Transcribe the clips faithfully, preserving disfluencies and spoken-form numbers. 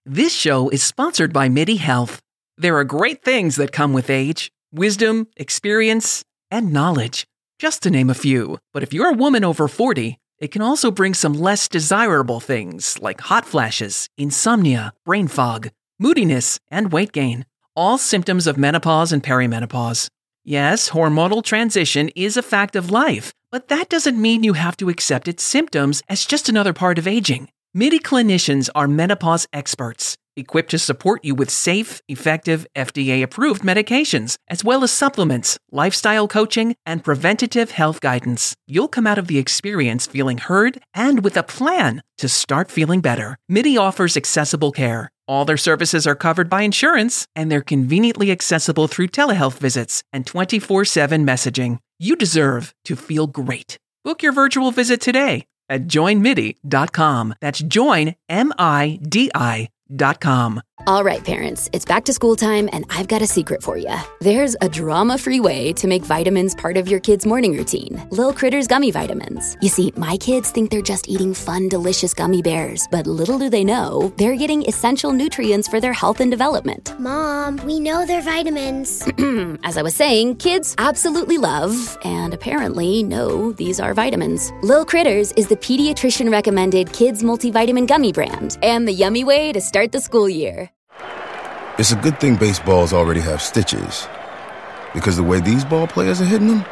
This show is sponsored by MIDI Health. There are great things that come with age: wisdom, experience, and knowledge, just to name a few. But if you're a woman over forty, it can also bring some less desirable things like hot flashes, insomnia, brain fog, moodiness, and weight gain. All symptoms of menopause and perimenopause. Yes, hormonal transition is a fact of life, but that doesn't mean you have to accept its symptoms as just another part of aging. MIDI clinicians are menopause experts, equipped to support you with safe, effective, F D A-approved medications, as well as supplements, lifestyle coaching, and preventative health guidance. You'll come out of the experience feeling heard and with a plan to start feeling better. MIDI offers accessible care. All their services are covered by insurance, and they're conveniently accessible through telehealth visits and twenty-four seven messaging. You deserve to feel great. Book your virtual visit today at join midi dot com. That's join, M I D I dot com. All right, parents, it's back to school time, and I've got a secret for you. There's a drama-free way to make vitamins part of your kid's morning routine. Lil Critters Gummy Vitamins. You see, my kids think they're just eating fun, delicious gummy bears, but little do they know, they're getting essential nutrients for their health and development. Mom, we know they're vitamins. As I was saying, kids absolutely love, and apparently know, these are vitamins. Lil Critters is the pediatrician-recommended kids multivitamin gummy brand, and the yummy way to start the school year. It's a good thing baseballs already have stitches, because the way these ball players are hitting them,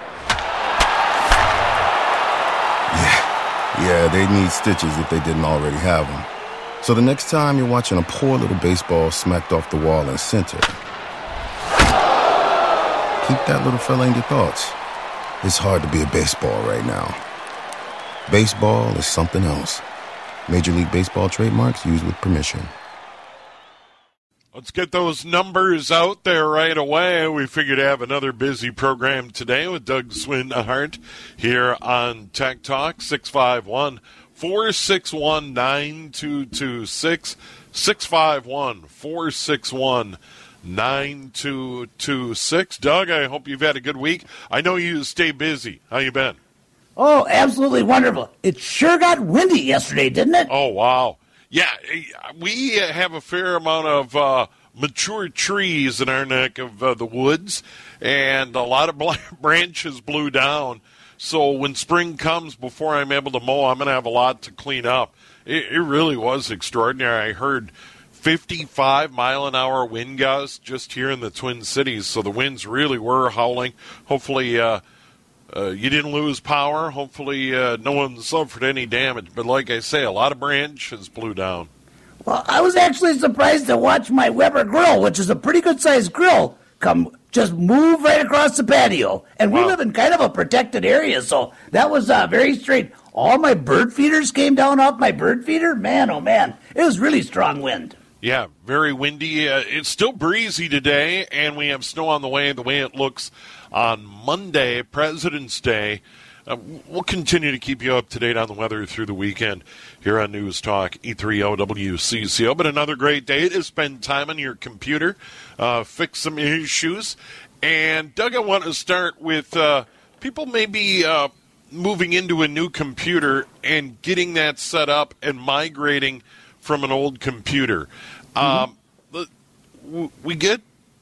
yeah, yeah, they need stitches if they didn't already have them. So the next time you're watching a poor little baseball smacked off the wall in center, keep that little fella in your thoughts. It's hard to be a baseball right now. Baseball is something else. Major League Baseball trademarks used with permission. Let's get those numbers out there right away. We figured to have another busy program today with Doug Swinhart here on Tech Talk. six five one, four six one, nine two two six. six five one, four six one, nine two two six. Doug, I hope you've had a good week. I know you stay busy. How you been? Oh, absolutely wonderful. It sure got windy yesterday, didn't it? Oh, wow. Yeah, we have a fair amount of uh, mature trees in our neck of uh, the woods, and a lot of branches blew down. So when spring comes, before I'm able to mow, I'm going to have a lot to clean up. It, it really was extraordinary. I heard fifty-five mile an hour wind gusts just here in the Twin Cities, so the winds really were howling. Hopefully uh, uh, you didn't lose power. Hopefully uh, no one suffered any damage. But like I say, a lot of branches blew down. Well, I was actually surprised to watch my Weber grill, which is a pretty good-sized grill, come just move right across the patio. And we wow. live in kind of a protected area, so that was uh, very straight. All my bird feeders came down off my bird feeder. Man, oh, man, it was really strong wind. Yeah, very windy. Uh, it's still breezy today, and we have snow on the way. The way it looks on Monday, President's Day. Uh, we'll continue to keep you up to date on the weather through the weekend here on News Talk E three O W C C O. But another great day to spend time on your computer, uh, fix some issues. And, Doug, I want to start with uh, people maybe uh, moving into a new computer and getting that set up and migrating from an old computer. Mm-hmm. Um, we get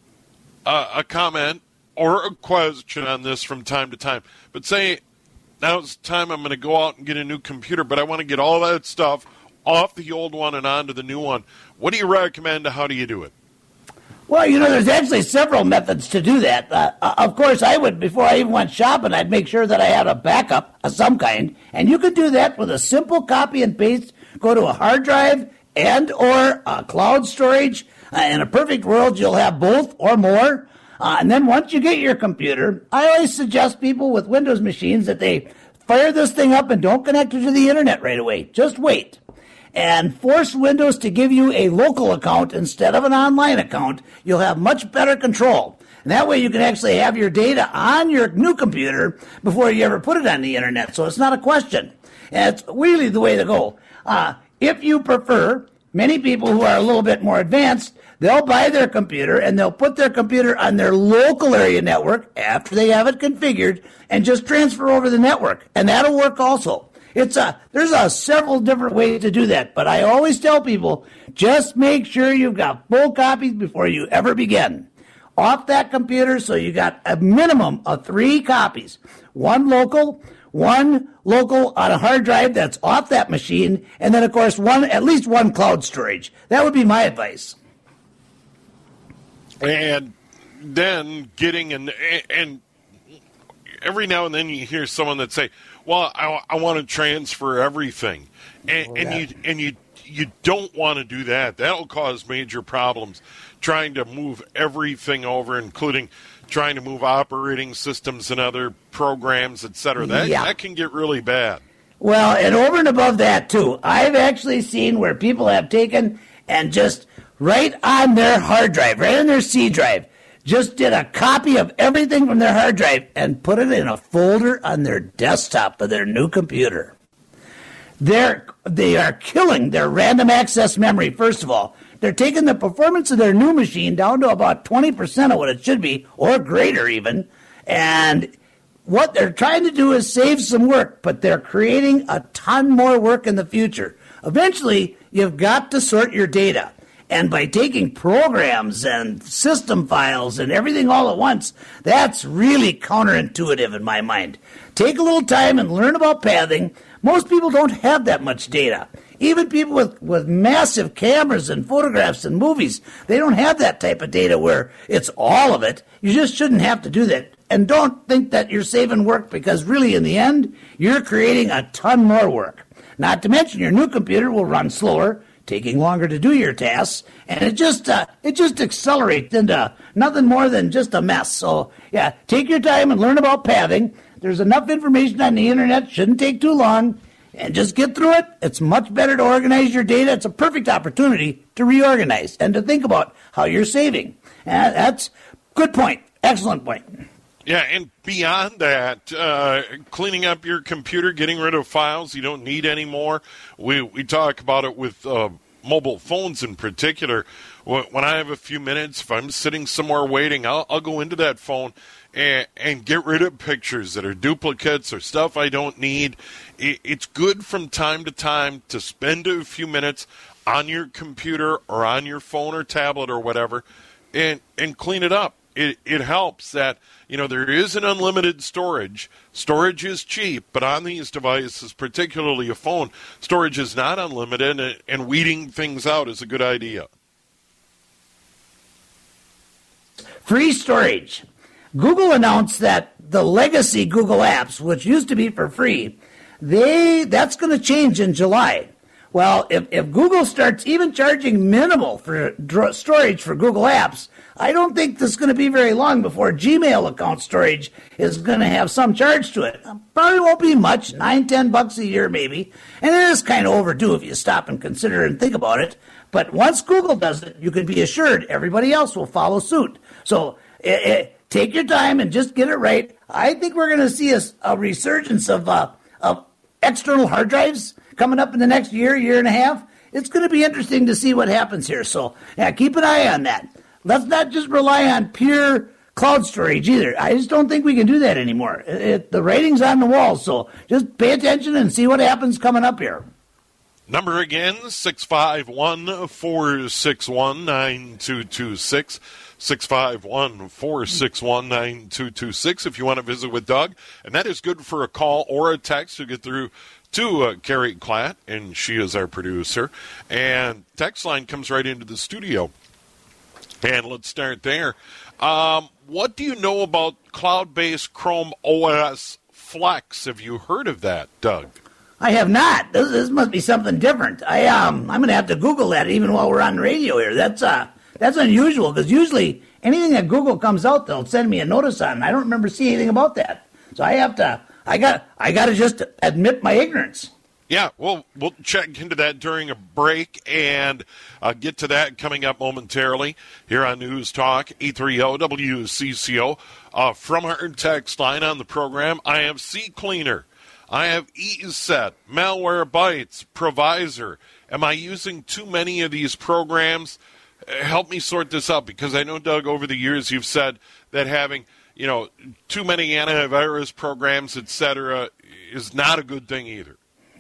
a, a comment or a question on this from time to time. But say, now it's time I'm going to go out and get a new computer, but I want to get all that stuff off the old one and onto the new one. What do you recommend? How do you do it? Well, you know, there's actually several methods to do that. Uh, of course, I would, before I even went shopping, I'd make sure that I had a backup of some kind. And you could do that with a simple copy and paste. Go to a hard drive and or a cloud storage. Uh, in a perfect world, you'll have both or more. Uh, and then once you get your computer, I always suggest people with Windows machines that they fire this thing up and don't connect it to the internet right away. Just wait. And force Windows to give you a local account instead of an online account. You'll have much better control. And that way you can actually have your data on your new computer before you ever put it on the internet. So it's not a question. And it's really the way to go. Uh, if you prefer, many people who are a little bit more advanced, they'll buy their computer and they'll put their computer on their local area network after they have it configured and just transfer over the network. And that'll work also. it's a there's a several different ways to do that. But I always tell people, just make sure you've got full copies before you ever begin. Off that computer, so you got a minimum of three copies. One local, one local on a hard drive that's off that machine, and then, of course, one at least one cloud storage. That would be my advice. And then getting an and every now and then you hear someone that say, "Well, I, I want to transfer everything," and, oh, and you and you you don't want to do that. That'll cause major problems trying to move everything over, including trying to move operating systems and other programs, et cetera. That yeah. that can get really bad. Well, and over and above that too, I've actually seen where people have taken and just right on their hard drive, right on their C drive, just did a copy of everything from their hard drive and put it in a folder on their desktop of their new computer. They're, they are killing their random access memory, first of all. They're taking the performance of their new machine down to about twenty percent of what it should be, or greater even. And what they're trying to do is save some work, but they're creating a ton more work in the future. Eventually, you've got to sort your data. And by taking programs and system files and everything all at once, that's really counterintuitive in my mind. Take a little time and learn about pathing. Most people don't have that much data. Even people with, with massive cameras and photographs and movies, they don't have that type of data where it's all of it. You just shouldn't have to do that. And don't think that you're saving work, because really in the end, you're creating a ton more work. Not to mention your new computer will run slower, taking longer to do your tasks, and it just uh, it just accelerates into nothing more than just a mess. So, yeah, take your time and learn about pathing. There's enough information on the internet, shouldn't take too long, and just get through it. It's much better to organize your data. It's a perfect opportunity to reorganize and to think about how you're saving. And that's good point. Excellent point. Yeah, and beyond that, uh, cleaning up your computer, getting rid of files you don't need anymore. We we talk about it with uh, mobile phones in particular. When I have a few minutes, if I'm sitting somewhere waiting, I'll, I'll go into that phone and, and get rid of pictures that are duplicates or stuff I don't need. It, it's good from time to time to spend a few minutes on your computer or on your phone or tablet or whatever and, and clean it up. It it helps that, you know, there is an unlimited storage. Storage is cheap, but on these devices, particularly a phone, storage is not unlimited, and, and weeding things out is a good idea. Free storage. Google announced that the legacy Google apps, which used to be for free, they that's going to change in July. Well, if, if Google starts even charging minimal for dr- storage for Google Apps, I don't think this is going to be very long before Gmail account storage is going to have some charge to it. Probably won't be much, nine, ten bucks a year maybe. And it is kind of overdue if you stop and consider and think about it. But once Google does it, you can be assured everybody else will follow suit. So it, it, take your time and just get it right. I think we're going to see a, a resurgence of, uh, of external hard drives coming up in the next year, year and a half. It's going to be interesting to see what happens here. So yeah, keep an eye on that. Let's not just rely on pure cloud storage either. I just don't think we can do that anymore. It, it, the rating's on the wall, so just pay attention and see what happens coming up here. Number again, six five one, four six one, nine two two six. six five one, four six one, nine two two six if you want to visit with Doug. And that is good for a call or a text to get through to uh, Carrie Klatt, and she is our producer. And text line comes right into the studio. And let's start there. Um, what do you know about cloud-based Chrome O S Flex? Have you heard of that, Doug? I have not. This, this must be something different. I um, I'm going to have to Google that even while we're on the radio here. That's uh, that's unusual, because usually anything that Google comes out, they'll send me a notice on, and I don't remember seeing anything about that. So I have to. I got. I got to just admit my ignorance. Yeah, well, we'll check into that during a break and uh, get to that coming up momentarily here on News Talk eight thirty W C C O. Uh, from our text line on the program, I have CCleaner. I have EaseSet, Malwarebytes, Provisor. Am I using too many of these programs? Uh, help me sort this out, because I know, Doug, over the years you've said that having, you know, too many antivirus programs, et cetera, is not a good thing either.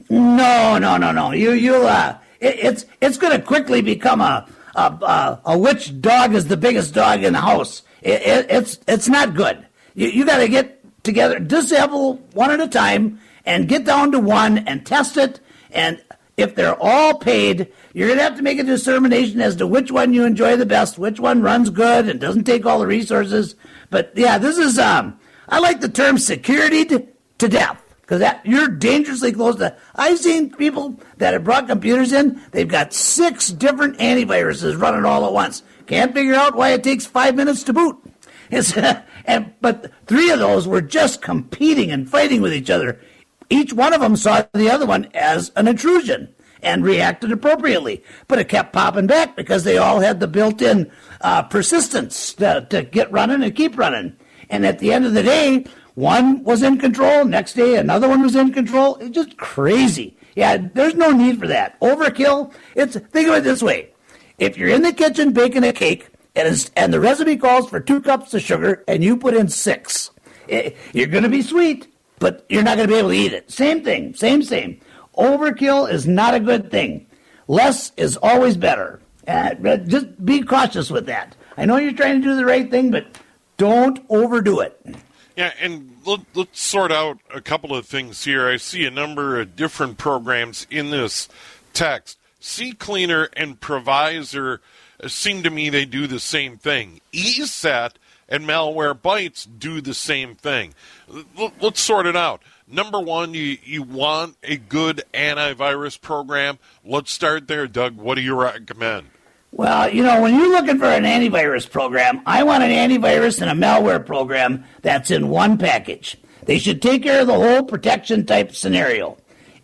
No, no, no, no. You, you, uh, it, it's it's going to quickly become a, a a a which dog is the biggest dog in the house. It, it, it's it's not good. You you got to get together, disassemble one at a time, and get down to one and test it. And if they're all paid, you're going to have to make a determination as to which one you enjoy the best, which one runs good and doesn't take all the resources. But yeah, this is um, I like the term security to, to death. Because that you're dangerously close to. I've seen people that have brought computers in. They've got six different antiviruses running all at once. Can't figure out why it takes five minutes to boot. It's, and but three of those were just competing and fighting with each other. Each one of them saw the other one as an intrusion and reacted appropriately. But it kept popping back because they all had the built-in uh, persistence to, to get running and keep running. And at the end of the day, one was in control. Next day, another one was in control. It's just crazy. Yeah, there's no need for that. Overkill. It's think of it this way: if you're in the kitchen baking a cake and it's, and the recipe calls for two cups of sugar and you put in six, it, you're going to be sweet, but you're not going to be able to eat it. Same thing. Same same. Overkill is not a good thing. Less is always better. Uh, just be cautious with that. I know you're trying to do the right thing, but don't overdo it. Yeah, and let, let's sort out a couple of things here. I see a number of different programs in this text. CCleaner and Provisor seem to me they do the same thing. E SET and Malwarebytes do the same thing. Let's sort it out. Number one, you, you want a good antivirus program. Let's start there, Doug. What do you recommend? Well, you know, when you're looking for an antivirus program, I want an antivirus and a malware program that's in one package. They should take care of the whole protection type scenario.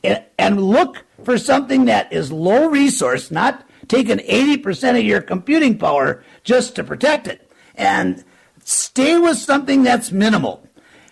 And look for something that is low resource, not taking eighty percent of your computing power just to protect it. And stay with something that's minimal.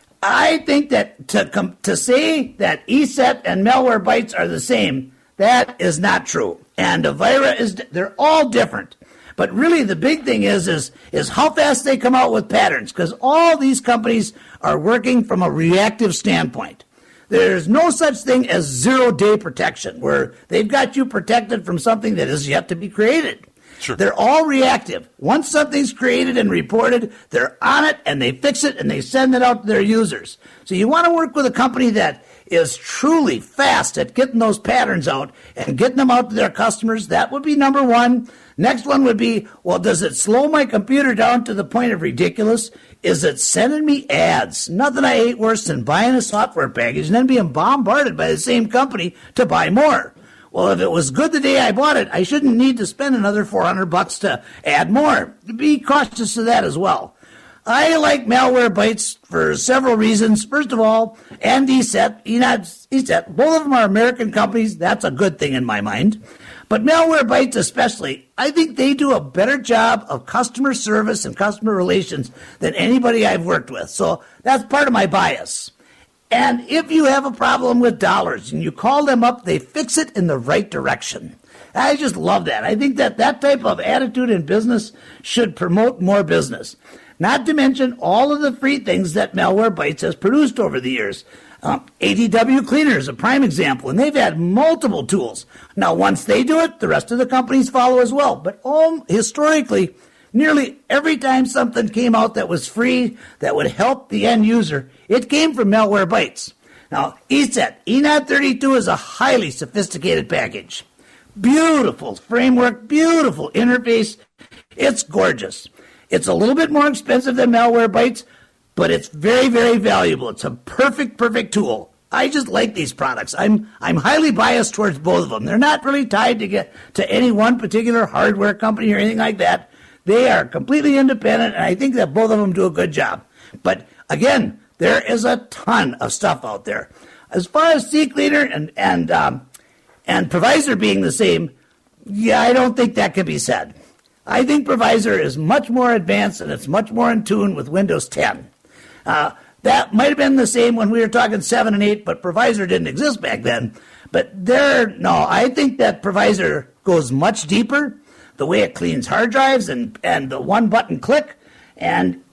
I think that to com- to say that E SET and Malwarebytes are the same, that is not true. And Avira is, they're all different. But really the big thing is, is, is how fast they come out with patterns, because all these companies are working from a reactive standpoint. There's no such thing as zero-day protection, where they've got you protected from something that is yet to be created. Sure. They're all reactive. Once something's created and reported, they're on it and they fix it and they send it out to their users. So you want to work with a company that is truly fast at getting those patterns out and getting them out to their customers. That would be number one. Next one would be, well, does it slow my computer down to the point of ridiculous? Is it sending me ads? Nothing I hate worse than buying a software package and then being bombarded by the same company to buy more. Well, if it was good the day I bought it, I shouldn't need to spend another four hundred bucks to add more. Be cautious of that as well. I like Malwarebytes for several reasons. First of all, and E SET, E SET, both of them are American companies. That's a good thing in my mind. But Malwarebytes especially, I think they do a better job of customer service and customer relations than anybody I've worked with. So that's part of my bias. And if you have a problem with dollars and you call them up, they fix it in the right direction. I just love that. I think that that type of attitude in business should promote more business. Not to mention all of the free things that Malwarebytes has produced over the years. Um, A D W Cleaner is a prime example, and they've had multiple tools. Now, once they do it, the rest of the companies follow as well. But all, historically, nearly every time something came out that was free, that would help the end user, it came from Malwarebytes. Now, E SET, E N O D thirty-two is a highly sophisticated package. Beautiful framework, beautiful interface. It's gorgeous. It's a little bit more expensive than Malwarebytes, but it's very, very valuable. It's a perfect, perfect tool. I just like these products. I'm I'm highly biased towards both of them. They're not really tied to get to any one particular hardware company or anything like that. They are completely independent, and I think that both of them do a good job. But again, there is a ton of stuff out there. As far as CCleaner and and um, and Provisor being the same, yeah, I don't think that can be said. I think Provisor is much more advanced and it's much more in tune with Windows ten. Uh, that might have been the same when we were talking seven and eight, but Provisor didn't exist back then. But there, no, I think that Provisor goes much deeper. The way it cleans hard drives and, and the one button click, and it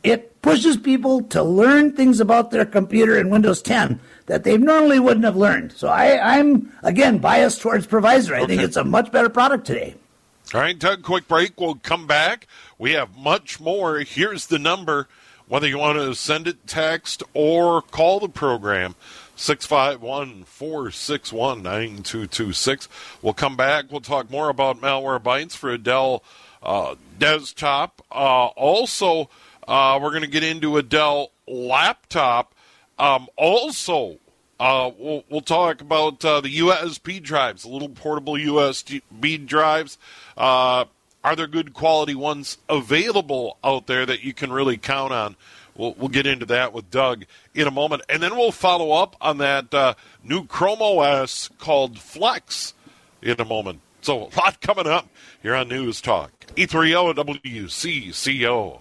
pushes people to learn things about their computer in Windows ten that they normally wouldn't have learned. So I, I'm, again, biased towards Provisor. I okay. think it's a much better product today. All right, Doug, quick break. We'll come back. We have much more. Here's the number, whether you want to send it text or call the program, six five one, four six one, nine two two six. We'll come back. We'll talk more about Malwarebytes for a Dell uh, desktop. Uh, also, uh, we're going to get into a Dell laptop. Um, also, uh, we'll, we'll talk about uh, the U S B drives, the little portable U S B drives. Uh, are there good quality ones available out there that you can really count on? We'll, we'll get into that with Doug in a moment. And then we'll follow up on that uh, new Chrome O S called Flex in a moment. So a lot coming up here on News Talk. E three O W C C O.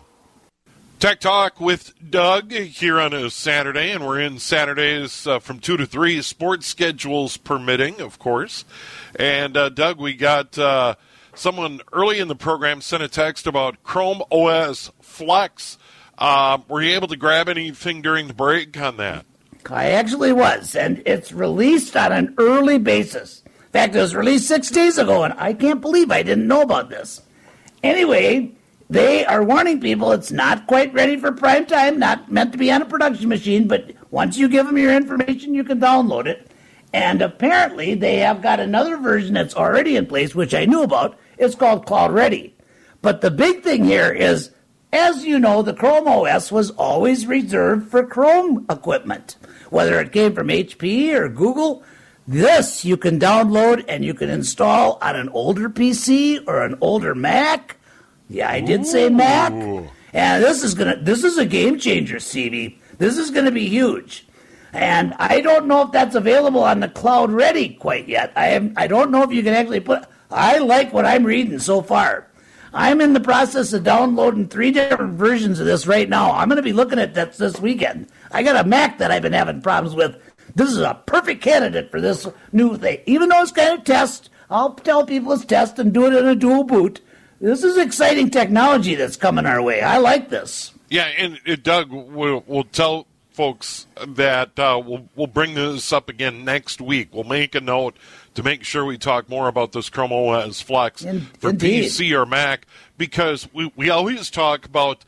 Tech Talk with Doug here on a Saturday, and we're in Saturdays uh, from two to three, sports schedules permitting, of course. And, uh, Doug, we got uh, someone early in the program sent a text about Chrome O S Flex. Uh, were you able to grab anything during the break on that? I actually was, and it's released on an early basis. In fact, it was released six days ago, and I can't believe I didn't know about this. Anyway, they are warning people it's not quite ready for prime time, not meant to be on a production machine, but once you give them your information, you can download it. And apparently, they have got another version that's already in place, which I knew about. It's called Cloud Ready. But the big thing here is, as you know, the Chrome O S was always reserved for Chrome equipment, whether it came from H P or Google. This you can download and you can install on an older P C or an older Mac. Yeah, I did say Mac. And this is gonna this is a game changer, C B. This is gonna be huge. And I don't know if that's available on the Cloud Ready quite yet. I am I don't know if you can actually put I like what I'm reading so far. I'm in the process of downloading three different versions of this right now. I'm going to be looking at that this weekend. I got a Mac that I've been having problems with. This is a perfect candidate for this new thing. Even though it's kind of test, I'll tell people it's test and do it in a dual boot. This is exciting technology that's coming our way. I like this. Yeah, and uh, Doug, we'll, we'll tell folks that uh, we'll, we'll bring this up again next week. We'll make a note to make sure we talk more about this Chrome O S Flex In, for indeed. P C or Mac, because we, we always talk about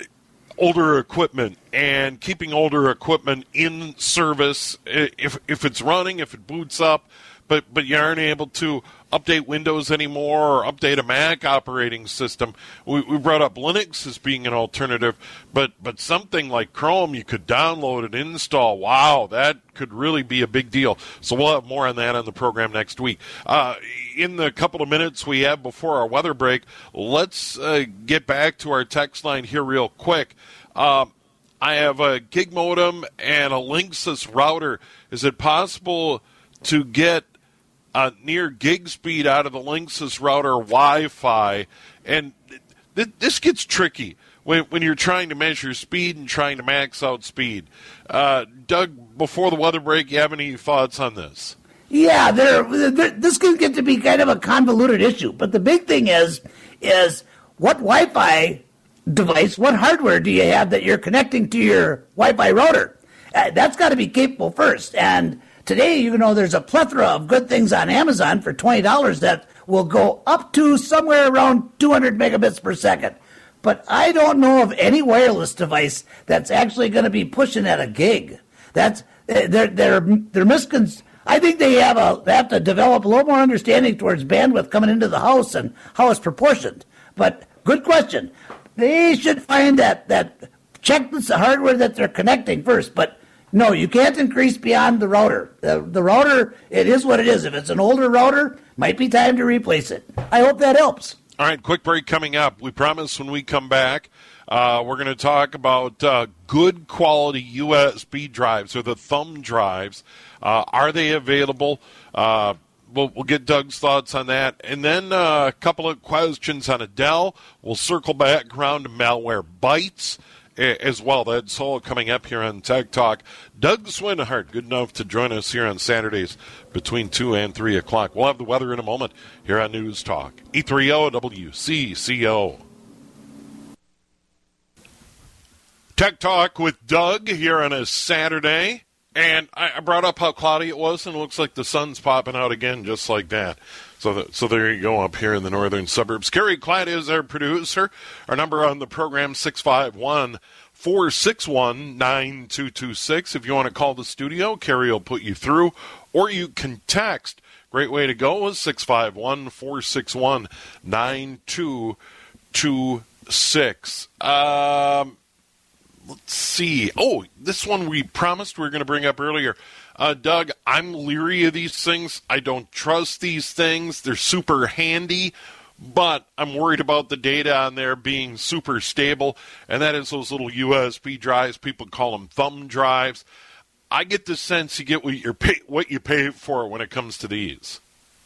older equipment and keeping older equipment in service if if it's running, if it boots up, but, but you aren't able to update Windows anymore or update a Mac operating system. We, we brought up Linux as being an alternative, but, but something like Chrome you could download and install. Wow, that could really be a big deal. So we'll have more on that on the program next week. Uh, in the couple of minutes we have before our weather break, let's uh, get back to our text line here real quick. Uh, I have a gig modem and a Linksys router. Is it possible to get Uh, near gig speed out of the Linksys router Wi-Fi? And th- this gets tricky when, when you're trying to measure speed and trying to max out speed. Uh, Doug, before the weather break, you have any thoughts on this? Yeah, they're, they're, this can get to be kind of a convoluted issue. But the big thing is, is what Wi-Fi device, what hardware do you have that you're connecting to your Wi-Fi router? Uh, that's got to be capable first. And today, you know, there's a plethora of good things on Amazon for twenty dollars that will go up to somewhere around two hundred megabits per second. But I don't know of any wireless device that's actually going to be pushing at a gig. That's they're they're they're miscon. I think they have a they have to develop a little more understanding towards bandwidth coming into the house and how it's proportioned. But good question. They should find that that check the hardware that they're connecting first, but. No, you can't increase beyond the router. The, the router, it is what it is. If it's an older router, might be time to replace it. I hope that helps. All right, quick break coming up. We promise when we come back, uh, we're going to talk about uh, good quality U S B drives, or the thumb drives. Uh, are they available? Uh, we'll, we'll get Doug's thoughts on that. And then uh, a couple of questions on Dell. We'll circle back around to Malwarebytes as well. That's all coming up here on Tech Talk. Doug Swinhart, good enough to join us here on Saturdays between two and three o'clock. We'll have the weather in a moment here on News Talk. E three O W C C O. Tech Talk with Doug here on a Saturday. And I brought up how cloudy it was, and it looks like the sun's popping out again just like that. So that, so there you go up here in the northern suburbs. Kerry Klatt is our producer. Our number on the program, six five one, four six one, nine two two six. If you want to call the studio, Kerry will put you through. Or you can text. Great way to go is six five one, four six one, nine two two six. Um... Let's see. Oh, this one we promised we were going to bring up earlier. Uh, Doug, I'm leery of these things. I don't trust these things. They're super handy, but I'm worried about the data on there being super stable, and that is those little U S B drives. People call them thumb drives. I get the sense you get what, you're pay, what you pay for when it comes to these.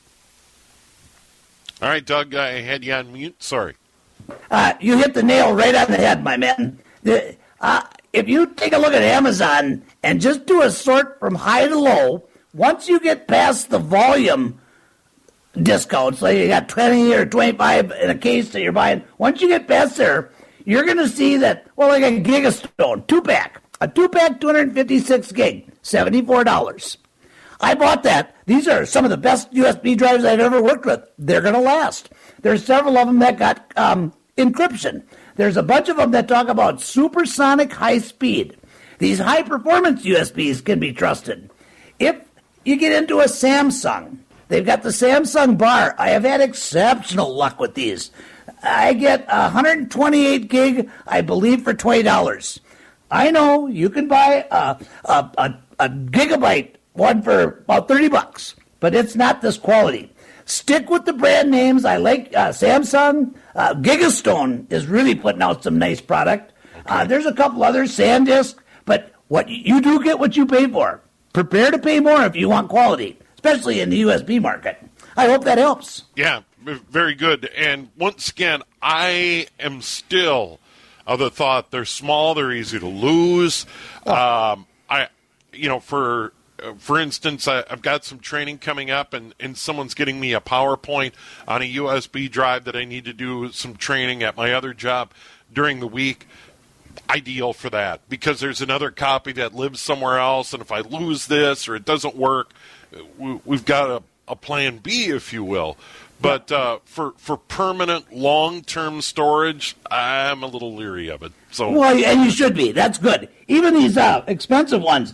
All right, Doug, I had you on mute. Sorry. Uh, you hit the nail right on the head, my man. The, Uh, if you take a look at Amazon and just do a sort from high to low, once you get past the volume discounts, like you got twenty or twenty-five in a case that you're buying, once you get past there, you're going to see that, well, like a Gigastone, two-pack, a two-pack, two hundred fifty-six gig, seventy-four dollars. I bought that. These are some of the best U S B drives I've ever worked with. They're going to last. There's several of them that got um, encryption. There's a bunch of them that talk about supersonic high speed. These high-performance U S Bs can be trusted. If you get into a Samsung, they've got the Samsung bar. I have had exceptional luck with these. I get one hundred twenty-eight gig, I believe, for twenty dollars. I know you can buy a, a, a, a gigabyte one for about thirty bucks, but it's not this quality. Stick with the brand names. I like uh, Samsung. Uh, Gigastone is really putting out some nice product. Okay. Uh, there's a couple others, SanDisk, but what you do get what you pay for. Prepare to pay more if you want quality, especially in the U S B market. I hope that helps. Yeah, very good. And once again, I am still of the thought they're small, they're easy to lose. Oh. Um, I, you know, for. For instance, I, I've got some training coming up, and, and someone's getting me a PowerPoint on a U S B drive that I need to do some training at my other job during the week. Ideal for that, because there's another copy that lives somewhere else, and if I lose this or it doesn't work, we, we've got a, a plan B, if you will. But uh, for for permanent, long-term storage, I'm a little leery of it. So, well, and you should be. That's good. Even these uh, expensive ones,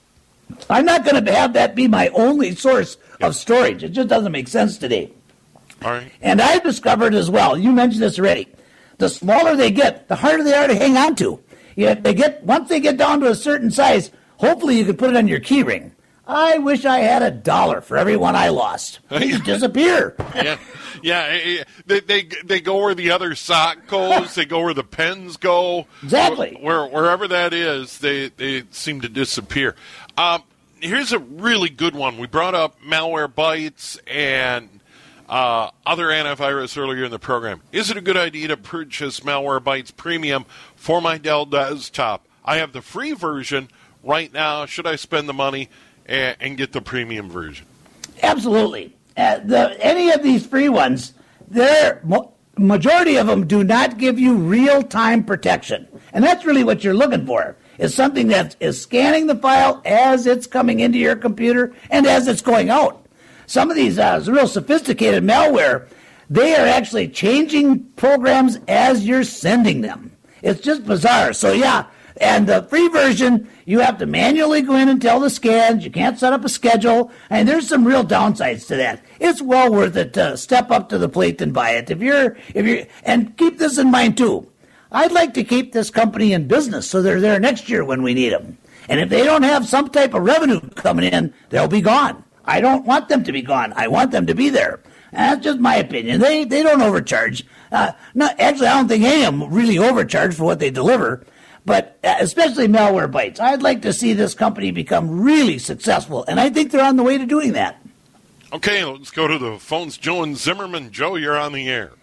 I'm not going to have that be my only source yep. of storage. It just doesn't make sense today. All right. And I've discovered as well, you mentioned this already, the smaller they get, the harder they are to hang on to. Yeah, they get once they get down to a certain size, hopefully you can put it on your key ring. I wish I had a dollar for every one I lost. They just disappear. yeah, yeah. They, they they go where the other sock goes. They go where the pens go. Exactly. Where, wherever that is, they, they seem to disappear. Um, here's a really good one. We brought up Malwarebytes and uh, other antivirus earlier in the program. Is it a good idea to purchase Malwarebytes Premium for my Dell desktop? I have the free version right now. Should I spend the money and, and get the premium version? Absolutely. Uh, the, any of these free ones, their mo- majority of them do not give you real-time protection. And that's really what you're looking for, is something that is scanning the file as it's coming into your computer and as it's going out. Some of these uh, real sophisticated malware, they are actually changing programs as you're sending them. It's just bizarre. So, yeah, and the free version, you have to manually go in and tell the scans. You can't set up a schedule. And there's some real downsides to that. It's well worth it to step up to the plate and buy it. If you're, if you're, and keep this in mind, too. I'd like to keep this company in business so they're there next year when we need them. And if they don't have some type of revenue coming in, they'll be gone. I don't want them to be gone. I want them to be there. And that's just my opinion. They they don't overcharge. Uh, no, actually, I don't think any of them really overcharge for what they deliver. But uh, especially Malwarebytes. I'd like to see this company become really successful, and I think they're on the way to doing that. Okay, let's go to the phones. Joe and Zimmerman. Joe, you're on the air.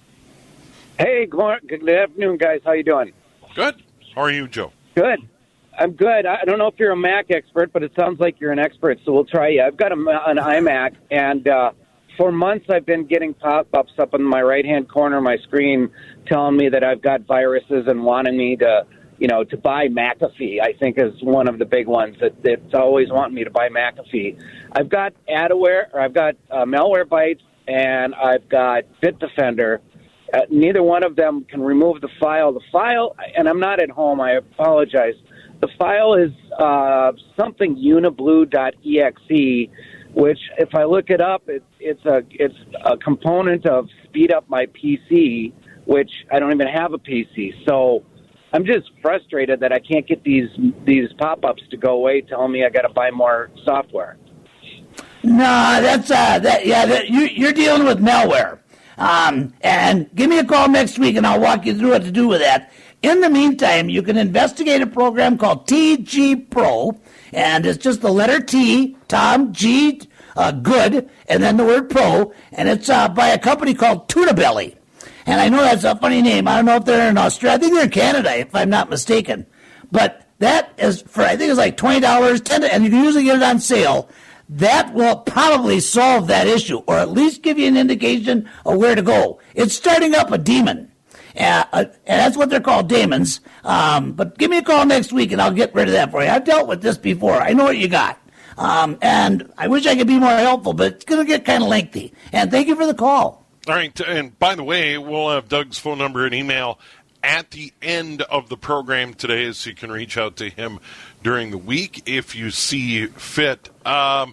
Hey, good afternoon, guys. How you doing? Good. How are you, Joe? Good. I'm good. I don't know if you're a Mac expert, but it sounds like you're an expert, so we'll try you. I've got a, an iMac, and uh, for months I've been getting pop-ups up in my right-hand corner of my screen telling me that I've got viruses and wanting me to you know, to buy McAfee, I think is one of the big ones that that's always wanting me to buy McAfee. I've got Adware, or I've got uh, Malwarebytes, and I've got Bitdefender. Uh, neither one of them can remove the file. The file, and I'm not at home, I apologize. The file is uh, something uniblue dot E X E, which, if I look it up, it, it's a it's a component of Speed Up My P C, which I don't even have a P C. So I'm just frustrated that I can't get these these pop-ups to go away, telling me I got to buy more software. No, that's uh, that yeah, that, you, you're dealing with malware. Um, and give me a call next week, and I'll walk you through what to do with that. In the meantime, you can investigate a program called T G Pro, and it's just the letter T, Tom, G, uh, good, and then the word Pro, and it's uh, by a company called Tunabelly. And I know that's a funny name. I don't know if they're in Australia. I think they're in Canada, if I'm not mistaken. But that is for, I think it's like twenty dollars, ten dollars, and you can usually get it on sale. That will probably solve that issue, or at least give you an indication of where to go. It's starting up a daemon. Uh, uh, and that's what they're called, daemons. Um, but give me a call next week, and I'll get rid of that for you. I've dealt with this before. I know what you got. Um, and I wish I could be more helpful, but it's going to get kind of lengthy. And thank you for the call. All right. And by the way, we'll have Doug's phone number and email at the end of the program today, so you can reach out to him during the week if you see fit. Um,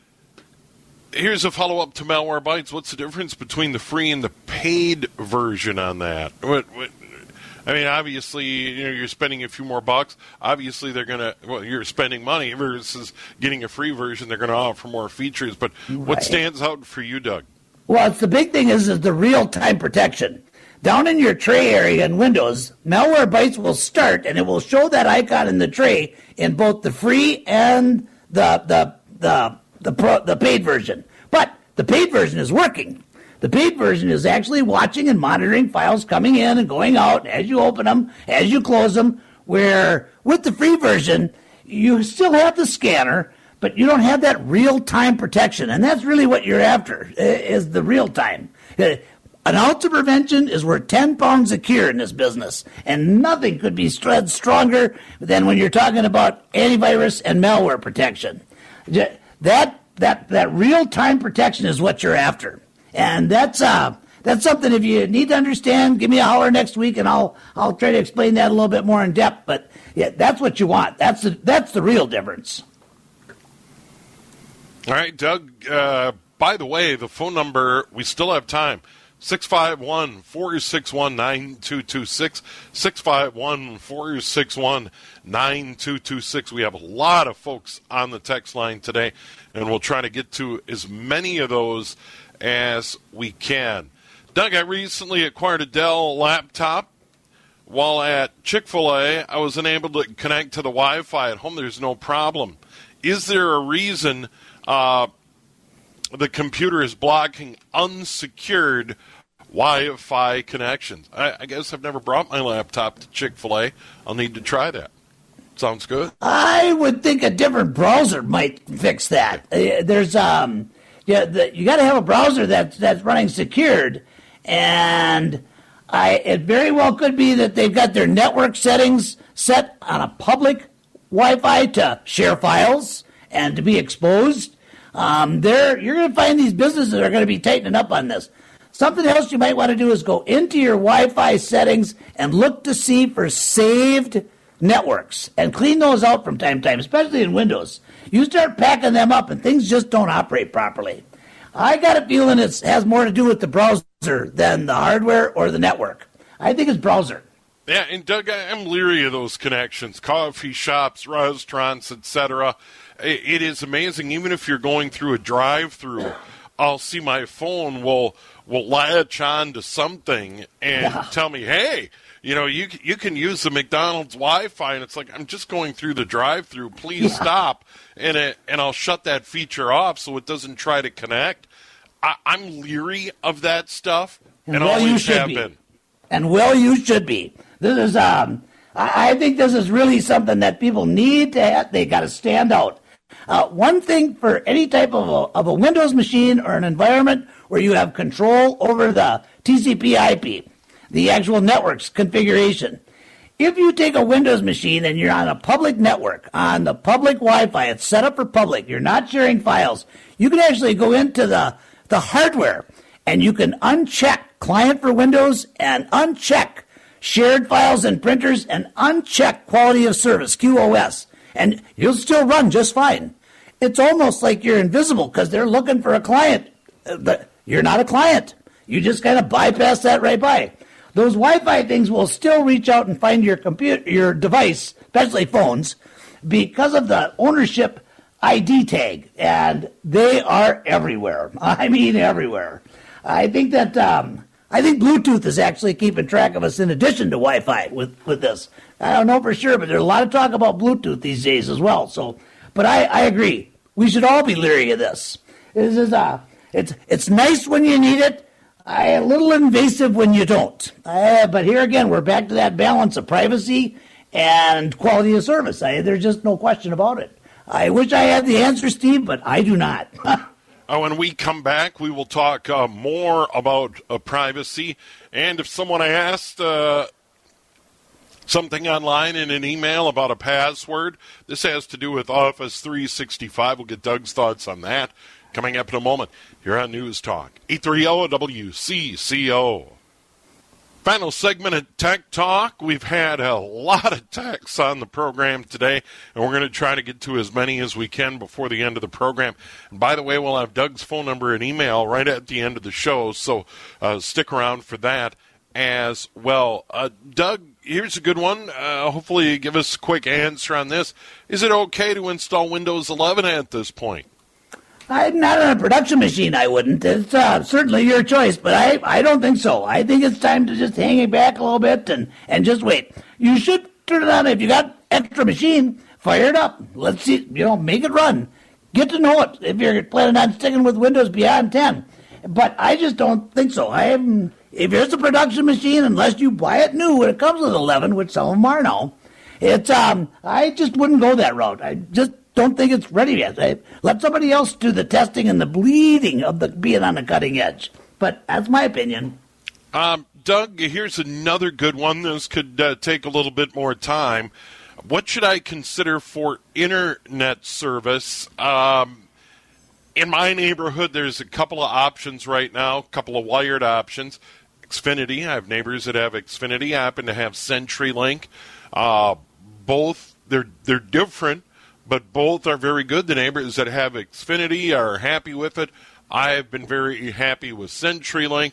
here's a follow-up to Malwarebytes. What's the difference between the free and the paid version on that? What, what, I mean, obviously, you know, you're spending a few more bucks. Obviously, they're going to, well, you're spending money versus getting a free version. They're going to offer more features. But right. What stands out for you, Doug? Well, it's the big thing is, is the real-time protection. Down in your tray area in Windows, Malwarebytes will start, and it will show that icon in the tray in both the free and the the the the, pro, the paid version. But the paid version is working. The paid version is actually watching and monitoring files coming in and going out as you open them, as you close them, where with the free version, you still have the scanner, but you don't have that real-time protection. And that's really what you're after, is the real-time. An ounce of prevention is worth ten pounds of cure in this business, and nothing could be st- stronger than when you're talking about antivirus and malware protection. That that that real-time protection is what you're after, and that's uh that's something. If you need to understand, give me a holler next week, and I'll I'll try to explain that a little bit more in depth. But yeah, that's what you want. That's the that's the real difference. All right, Doug. Uh, by the way, the phone number, we still have time. six five one, four six one, nine two two six, six five one, four six one, nine two two six. We have a lot of folks on the text line today, and we'll try to get to as many of those as we can. Doug, I recently acquired a Dell laptop. While at Chick-fil-A, I was unable to connect to the Wi-Fi. At home, there's no problem. Is there a reason uh, the computer is blocking unsecured Wi-Fi connections? I, I guess I've never brought my laptop to Chick-fil-A. I'll need to try that. Sounds good. I would think a different browser might fix that. Uh, there's um, yeah, the, you got to have a browser that's that's running secured, and I it very well could be that they've got their network settings set on a public Wi-Fi to share files and to be exposed. Um, there, you're going to find these businesses that are going to be tightening up on this. Something else you might want to do is go into your Wi-Fi settings and look to see for saved networks and clean those out from time to time, especially in Windows. You start packing them up and things just don't operate properly. I got a feeling it has more to do with the browser than the hardware or the network. I think it's browser. Yeah, and Doug, I'm leery of those connections. Coffee shops, restaurants, et cetera. It is amazing. Even if you're going through a drive-through, I'll see my phone will will latch on to something and yeah. tell me, hey, you know, you you can use the McDonald's Wi-Fi. And it's like, I'm just going through the drive-through. Please yeah. stop. And it, and I'll shut that feature off so it doesn't try to connect. I, I'm leery of that stuff, and, and well, always you should have be. been. And well, you should be. This is, um, I, I think this is really something that people need to have. They got to stand out. Uh, one thing for any type of a, of a Windows machine or an environment where you have control over the T C P I P, the actual network's configuration, if you take a Windows machine and you're on a public network, on the public Wi-Fi, it's set up for public, you're not sharing files, you can actually go into the, the hardware and you can uncheck client for Windows and uncheck shared files and printers and uncheck quality of service, Q O S, and you'll still run just fine. It's almost like you're invisible because they're looking for a client. You're not a client. You just kind of bypass that right by. Those Wi-Fi things will still reach out and find your computer, your device, especially phones, because of the ownership I D tag, and they are everywhere. I mean, everywhere. I think that um, I think Bluetooth is actually keeping track of us in addition to Wi-Fi with, with this. I don't know for sure, but there's a lot of talk about Bluetooth these days as well. So, but I, I agree. We should all be leery of this. This is uh, it's it's nice when you need it. I, a little invasive when you don't. Uh, but here again, we're back to that balance of privacy and quality of service. I, there's just no question about it. I wish I had the answer, Steve, but I do not. uh, when we come back, we will talk uh, more about uh, privacy. And if someone asked uh, something online in an email about a password, this has to do with Office three sixty-five. We'll get Doug's thoughts on that coming up in a moment here on News Talk eight thirty W C C O. Final segment of Tech Talk. We've had a lot of texts on the program today, and we're going to try to get to as many as we can before the end of the program. And by the way, we'll have Doug's phone number and email right at the end of the show, so uh, stick around for that as well. Uh, Doug, here's a good one. Uh, hopefully you give us a quick answer on this. Is it okay to install Windows eleven at this point? I'm not on a production machine, I wouldn't. It's uh, certainly your choice, but I, I don't think so. I think it's time to just hang it back a little bit and, and just wait. You should turn it on. If you got extra machine, fire it up. Let's see, you know, make it run. Get to know it if you're planning on sticking with Windows beyond ten. But I just don't think so. I am, if it's a production machine, unless you buy it new when it comes with eleven, which some of them are now, it's, um, I just wouldn't go that route. I just don't think it's ready yet. I, let somebody else do the testing and the bleeding of the being on the cutting edge. But that's my opinion. Um, Doug, here's another good one. This could uh, take a little bit more time. What should I consider for internet service? Um, in my neighborhood, there's a couple of options right now, a couple of wired options. Xfinity, I have neighbors that have Xfinity. I happen to have CenturyLink. Uh, both, they're they're different, but both are very good. The neighbors that have Xfinity are happy with it. I have been very happy with CenturyLink.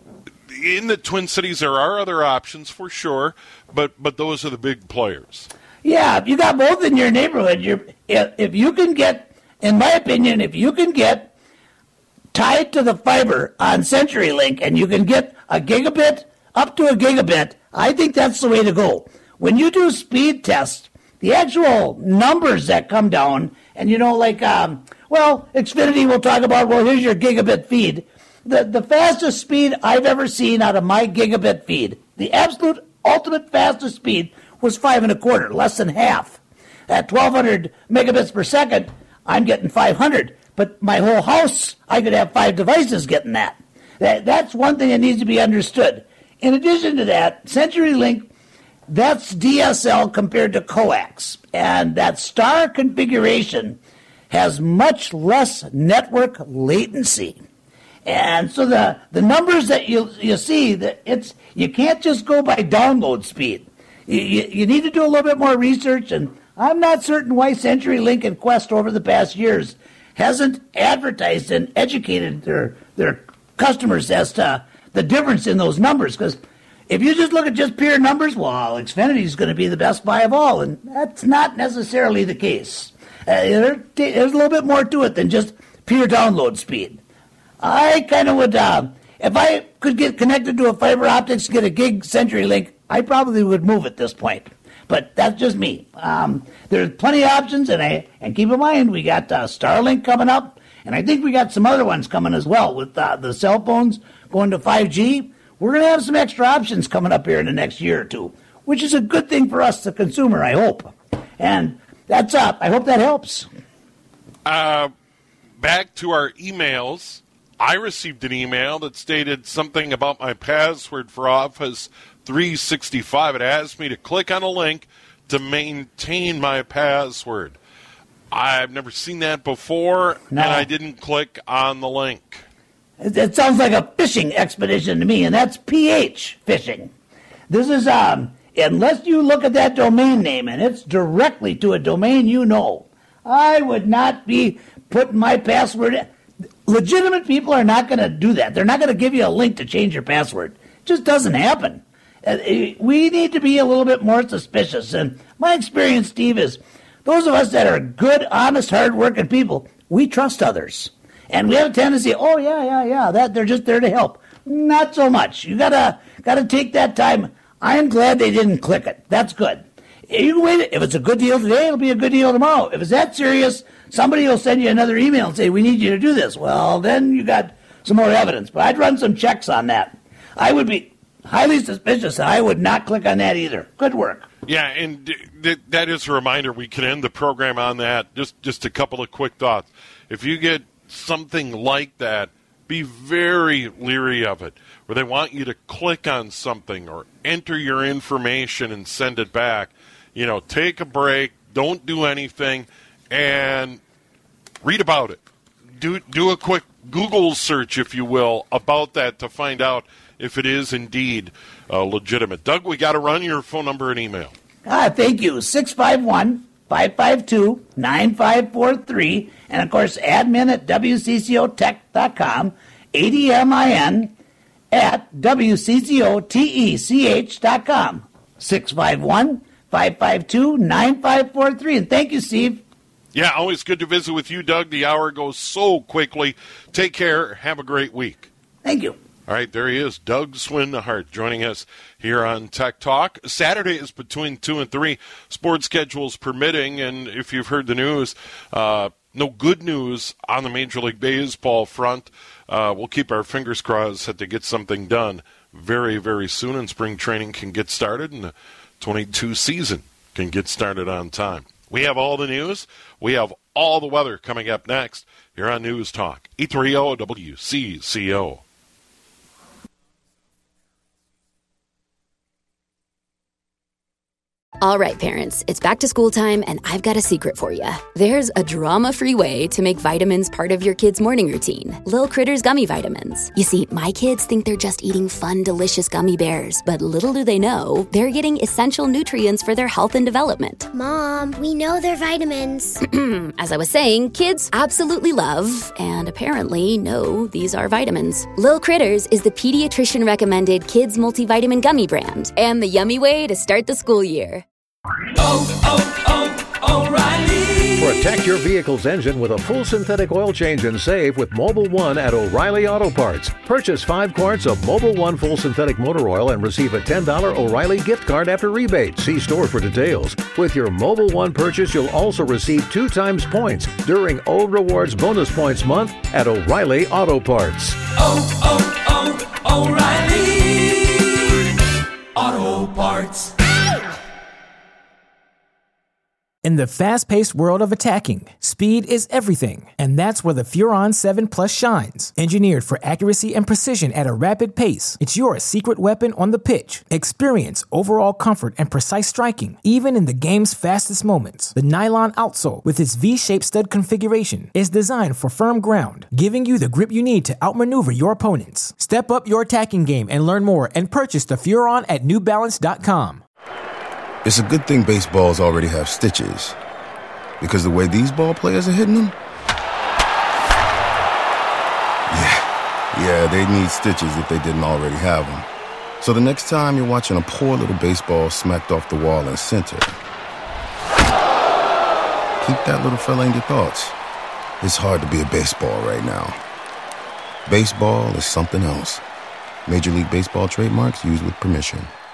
In the Twin Cities, there are other options for sure, but but those are the big players. Yeah, if you got both in your neighborhood, you're, if, if you can get, in my opinion, if you can get tied to the fiber on CenturyLink and you can get a gigabit up to a gigabit, I think that's the way to go. When you do speed tests, the actual numbers that come down, and you know, like, um, well, Xfinity will talk about, well, here's your gigabit feed. The, the fastest speed I've ever seen out of my gigabit feed, the absolute ultimate fastest speed was five and a quarter, less than half. At twelve hundred megabits per second, I'm getting five hundred. But my whole house, I could have five devices getting that. that. That's one thing that needs to be understood. In addition to that, CenturyLink, that's D S L compared to coax. And that star configuration has much less network latency. And so the, the numbers that you you see, that it's you can't just go by download speed. You, you, you need to do a little bit more research, and I'm not certain why CenturyLink and Qwest over the past years hasn't advertised and educated their their customers as to the difference in those numbers. Because if you just look at just pure numbers, well, Xfinity is going to be the best buy of all, and that's not necessarily the case. Uh, there, there's a little bit more to it than just pure download speed. I kind of would, uh, if I could get connected to a fiber optics, get a gig CenturyLink, I probably would move at this point. But that's just me. Um, there's plenty of options, and I and keep in mind we got uh, Starlink coming up, and I think we got some other ones coming as well with uh, the cell phones going to five G. We're going to have some extra options coming up here in the next year or two, which is a good thing for us, the consumer, I hope. And that's up. I hope that helps. Uh, back to our emails. I received an email that stated something about my password for Office three sixty-five. It asked me to click on a link to maintain my password. I've never seen that before, No. and I didn't click on the link. It, it sounds like a fishing expedition to me, and that's P H, fishing. This is, um, unless you look at that domain name and it's directly to a domain you know, I would not be putting my password in. Legitimate people are not going to do that. They're not going to give you a link to change your password. It just doesn't happen. Uh, We need to be a little bit more suspicious. And my experience, Steve, is those of us that are good, honest, hard-working people, we trust others. And we have a tendency, oh, yeah, yeah, yeah, that they're just there to help. Not so much. You got to gotta take that time. I am glad they didn't click it. That's good. You can wait. If it's a good deal today, it'll be a good deal tomorrow. If it's that serious, somebody will send you another email and say, we need you to do this. Well, then you got some more evidence. But I'd run some checks on that. I would be highly suspicious. I would not click on that either. Good work. Yeah, and th- that is a reminder. We can end the program on that. Just, just a couple of quick thoughts. If you get something like that, be very leery of it, where they want you to click on something or enter your information and send it back. You know, take a break, don't do anything, and read about it. Do do a quick Google search, if you will, about that to find out if it is indeed uh, legitimate. Doug, we got to run your phone number and email. Ah, thank you. six five one, five five two, nine five four three. And, of course, admin at W C C O tech dot com, A D M I N at W C C O tech dot com. six five one, five five two, nine five four three. And thank you, Steve. Yeah, always good to visit with you, Doug. The hour goes so quickly. Take care. Have a great week. Thank you. All right, there he is, Doug Swinhart, joining us here on Tech Talk. Saturday is between two and three, sports schedules permitting, and if you've heard the news, uh, no good news on the Major League Baseball front. Uh, we'll keep our fingers crossed that they get something done very, very soon, and spring training can get started, and the twenty-two season can get started on time. We have all the news. We have all the weather coming up next here on News Talk, E thirty W C C O. All right, parents, it's back to school time, and I've got a secret for you. There's a drama-free way to make vitamins part of your kid's morning routine. Lil Critters Gummy Vitamins. You see, my kids think they're just eating fun, delicious gummy bears, but little do they know, they're getting essential nutrients for their health and development. Mom, we know they're vitamins. As I was saying, kids absolutely love, and apparently know, these are vitamins. Lil Critters is the pediatrician-recommended kids multivitamin gummy brand, and the yummy way to start the school year. Oh, oh, oh, O'Reilly. Protect your vehicle's engine with a full synthetic oil change and save with Mobil one at O'Reilly Auto Parts. Purchase five quarts of Mobil one full synthetic motor oil and receive a ten dollars O'Reilly gift card after rebate. See store for details. With your Mobil one purchase, you'll also receive two times points during O Rewards Bonus Points Month at O'Reilly Auto Parts. Oh, oh, oh, O'Reilly Auto Parts. In the fast-paced world of attacking, speed is everything, and that's where the Furon seven Plus shines. Engineered for accuracy and precision at a rapid pace, it's your secret weapon on the pitch. Experience overall comfort and precise striking, even in the game's fastest moments. The nylon outsole, with its V-shaped stud configuration, is designed for firm ground, giving you the grip you need to outmaneuver your opponents. Step up your attacking game and learn more and purchase the Furon at New Balance dot com. It's a good thing baseballs already have stitches, because the way these ball players are hitting them, yeah, yeah, they need stitches if they didn't already have them. So the next time you're watching a poor little baseball smacked off the wall in center, keep that little fella in your thoughts. It's hard to be a baseball right now. Baseball is something else. Major League Baseball trademarks used with permission.